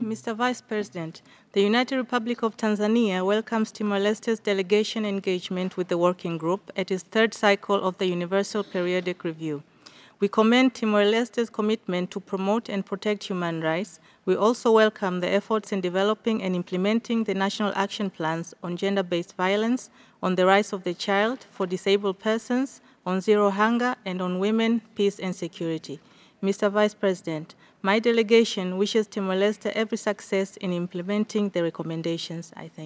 Mr. Vice President, the United Republic of Tanzania welcomes Timor-Leste's delegation engagement with the Working Group at its third cycle of the Universal Periodic Review. We commend Timor-Leste's commitment to promote and protect human rights. We also welcome the efforts in developing and implementing the national action plans on gender-based violence, on the rights of the child, for disabled persons, on zero hunger, and on women, peace, and security. Mr. Vice President, my delegation wishes Timor-Leste every success in implementing the recommendations. I thank you.